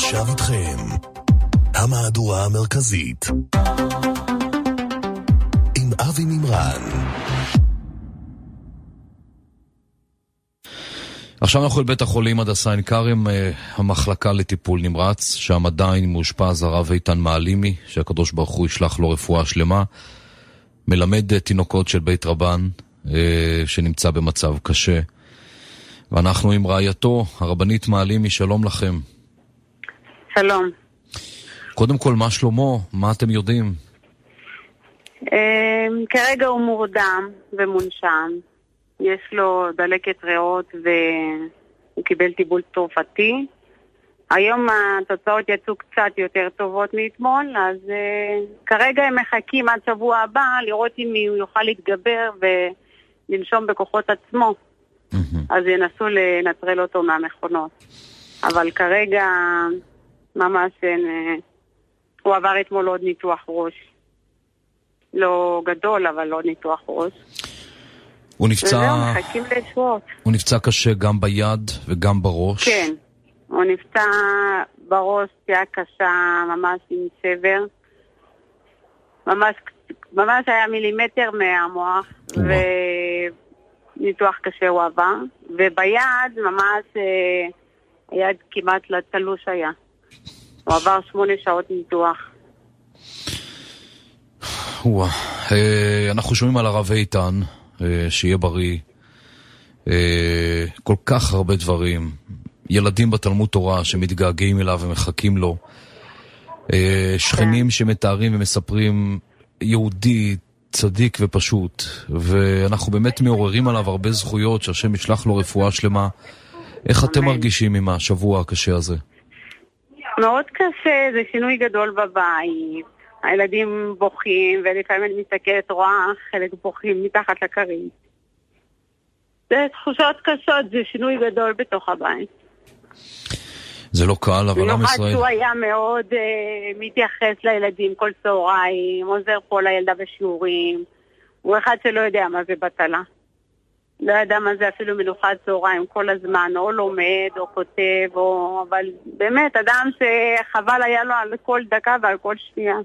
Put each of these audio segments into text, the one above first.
עכשיו איתכם המהדורה המרכזית עם אבי מימרן. עכשיו אנחנו אל בית החולים הדסה עין כרם, המחלקה לטיפול נמרץ, שם עדיין מאושפז הרב איתן מעלימי, שהקדוש ברוך הוא ישלח לו רפואה שלמה, מלמד תינוקות של בית רבן שנמצא במצב קשה. ואנחנו עם רעייתו, הרבנית מעלימי, שלום לכם. שלום. קודם כל, מה שלמה? מה אתם יודעים? כרגע הוא מורדם ומונשם. יש לו דלקת ריאות והוא קיבל טיפול תרופתי. היום התוצאות יצאו קצת יותר טובות מאתמול, אז כרגע הם מחכים עד שבוע הבא לראות אם הוא יוכל להתגבר ולנשום בכוחות עצמו. אז ינסו לנטרל אותו מהמכונות. אבל כרגע ממש הוא עבר אתמול עוד ניתוח ראש. לא גדול, אבל עוד ניתוח ראש. הוא נפצע... וזהו, מחכים לשבועות. הוא נפצע קשה גם ביד וגם בראש? כן. הוא נפצע בראש, פציעה קשה, ממש עם שבר. ממש היה מילימטר מהמוח. ניתוח קשה הוא עבר, וביד ממש היד כמעט לתלוש היה. הוא עבר 8 שעות ניתוח. אנחנו שומעים על הרב איתן, שיהיה בריא, כל כך הרבה דברים, ילדים בתלמוד תורה שמתגעגעים אליו ומחכים לו, שכנים שמתארים ומספרים יהודי צדיק ופשוט, ואנחנו באמת מעוררים עליו הרבה זכויות, שהשם ישלח לו רפואה שלמה. איך אתם מרגישים עם השבוע הקשה הזה? מאוד קשה, זה שינוי גדול בבית. הילדים בוכים, ולפעמים אני מסתכלת, רואה חלק בוכים מתחת לכרית. זה תחושות קשות, זה שינוי גדול בתוך הבית. זה לא קל, אבל עם ישראל... הוא היה מאוד מתייחס לילדים כל צהריים, עוזר פה לילדה בשיעורים. הוא אחד שלא יודע מה זה בטלה. לא יודע מה זה אפילו מנוחת צהריים כל הזמן, או לומד, או כותב, אבל באמת, אדם שחבל היה לו על כל דקה ועל כל שנייה.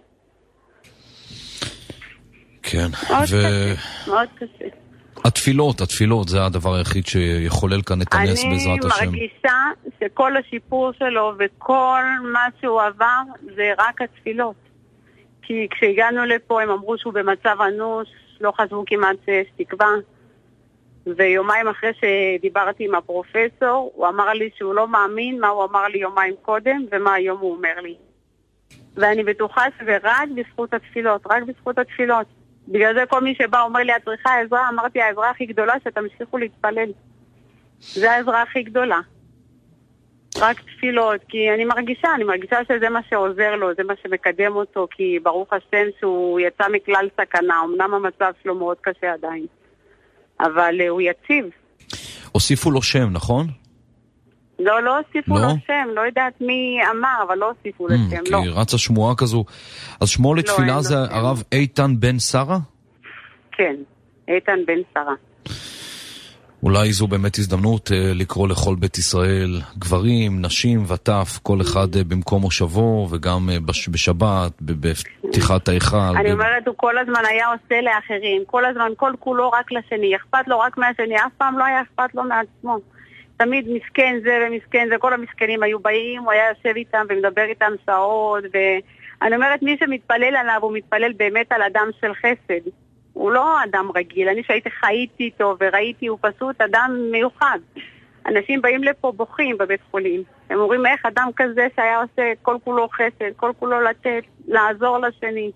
כן. מאוד קשה. התפילות, זה הדבר היחיד שיכולל כאן את הנס בעזרת השם. אני מרגישה שכל השיפור שלו וכל מה שהוא עבר זה רק התפילות. כי כשהגענו לפה הם אמרו שהוא במצב אנוש, לא חשבו כמעט שיש תקווה. ויומיים אחרי שדיברתי עם הפרופסור, הוא אמר לי שהוא לא מאמין מה הוא אמר לי יומיים קודם ומה היום הוא אומר לי. ואני בטוחה שזה רק בזכות התפילות, רק בזכות התפילות. בגלל זה כל מי שבא אומר לי, את צריכה עזרה, אמרתי, העזרה הכי גדולה שתמשיכו להתפלל. זה העזרה הכי גדולה. רק תפילות, כי אני מרגישה שזה מה שעוזר לו, זה מה שמקדם אותו, כי ברוך השם שהוא יצא מכלל סכנה, אמנם המצב שלו מאוד קשה עדיין. אבל הוא יציב. הוסיפו לו שם, נכון? לא הוסיפו לו שם, לא יודעת מי אמר, אבל לא הוסיפו לו שם, לא. כי רצה שמועה כזו. אז שמו לתפילה זה הרב איתן בן שרה? כן, איתן בן שרה. אולי זו באמת הזדמנות לקרוא לכל בית ישראל, גברים, נשים וטף, כל אחד במקום מושבו, וגם בשבת, בפתיחת ההיכל. אני אומרת, הוא כל הזמן היה עושה לאחרים, כל הזמן, כל כולו רק לשני, אכפת לו רק מהשני, אף פעם לא היה אכפת לו מעצמו. תמיד מסכן זה ומסכן זה, כל המסכנים היו באים, הוא היה יושב איתם ומדבר איתם שעות, ואני אומרת, מי שמתפלל עליו, הוא מתפלל באמת על אדם של חסד. הוא לא אדם רגיל, אני שהייתי חייתי איתו וראיתי, הוא פשוט אדם מיוחד. אנשים באים לפה בוכים בבית חולים. הם אומרים איך אדם כזה שהיה עושה כל כולו חסד, כל כולו לתת, לעזור לשני.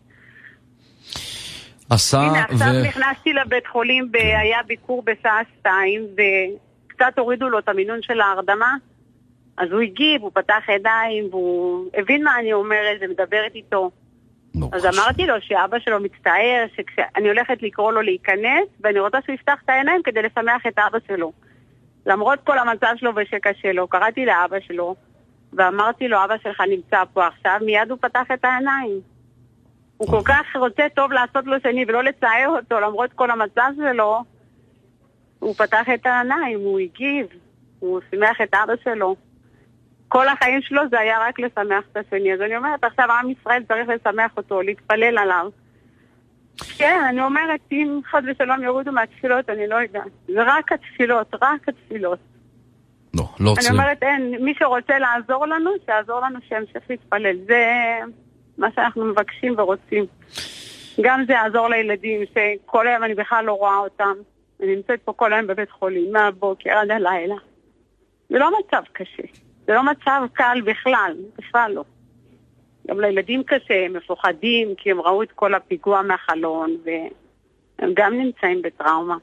הנה, עכשיו נכנסתי לבית חולים, היה ביקור בשעה 2, וקצת הורידו לו את המינון של ההרדמה, אז הוא הגיב, הוא פתח ידיים, והוא הבין מה אני אומרת ומדברת איתו. אז אמרתי לו שאבא שלו מצטער, שאני הולכת לקרוא לו להיכנס, ואני רוצה שהוא יפתח את העיניים כדי לשמח את אבא שלו. למרות כל המצב שלו ושקשה לו, קראתי לאבא שלו, ואמרתי לו, אבא שלך נמצא פה עכשיו, מיד הוא פתח את העיניים. הוא כל כך רוצה טוב לעשות לו שני ולא לצער אותו, למרות כל המצב שלו, הוא פתח את העיניים, הוא הגיב, הוא שמח את אבא שלו. כל החיים שלו זה היה רק לשמח את השני. אז אני אומרת, עכשיו עם ישראל צריך לשמח אותו, להתפלל עליו. כן, אני אומרת, אם חד ושלום יורידו מהתפילות, אני לא יודעת. זה רק התפילות, רק התפילות. לא אני אומרת, מי שרוצה לעזור לנו, שיעזור לנו שהמשך להתפלל. זה מה שאנחנו מבקשים ורוצים. גם זה יעזור לילדים, שכל היום אני בכלל לא רואה אותם. אני נמצאת פה כל היום בבית חולים, מהבוקר עד הלילה. זה לא מצב קשה. זה לא מצב קל בכלל לא. גם לילדים קשה, הם מפוחדים, כי הם ראו את כל הפיגוע מהחלון, והם גם נמצאים בטראומה.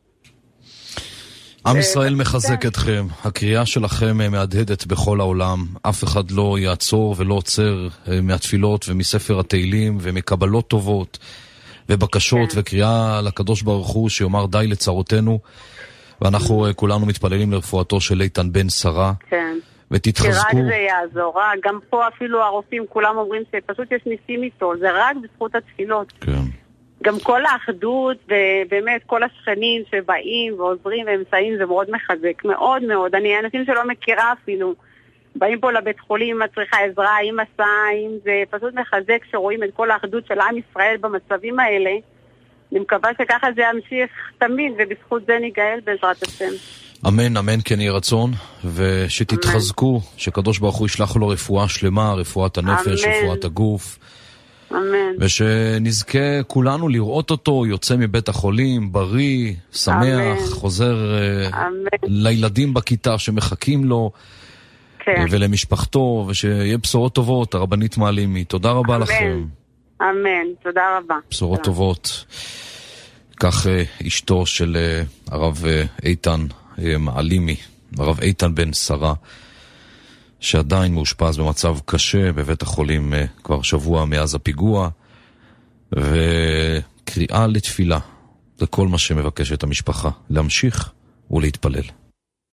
עם ישראל מחזק אתכם, הקריאה שלכם מהדהדת בכל העולם, אף אחד לא יעצור ולא עוצר מהתפילות ומספר התהילים ומקבלות טובות ובקשות וקריאה לקדוש ברוך הוא שיאמר די לצרותינו, ואנחנו כולנו מתפללים לרפואתו של איתן בן שרה. כן. ותתחזקו. שרק זה יעזור, גם פה אפילו הרופאים כולם אומרים שפשוט יש ניסים איתו, זה רק בזכות התפילות. כן. גם כל האחדות ובאמת כל השכנים שבאים ועוזרים ומסייעים זה מאוד מחזק, מאוד מאוד. אני אנשים שלא מכירה אפילו, באים פה לבית חולים, מצריכה עזרה, עם מסעים, זה פשוט מחזק שרואים את כל האחדות של עם ישראל במצבים האלה. אני מקווה שככה זה ימשיך תמיד, ובזכות זה ניגאל בעזרת השם. אמן, אמן כן יהיה רצון, ושתתחזקו, שקדוש ברוך הוא ישלח לו רפואה שלמה, רפואת הנפש, רפואת הגוף. אמן. ושנזכה כולנו לראות אותו יוצא מבית החולים, בריא, שמח, חוזר לילדים בכיתה שמחכים לו, ולמשפחתו, ושיהיה בשורות טובות. הרבנית מעלימי, תודה רבה לכם. אמן, תודה רבה. בשורות טובות. כך אשתו של הרב איתן מעלימי, הרב איתן בן שרה, שעדיין מאושפז במצב קשה בבית החולים כבר שבוע מאז הפיגוע, וקריאה לתפילה, זה כל מה שמבקשת המשפחה, להמשיך ולהתפלל.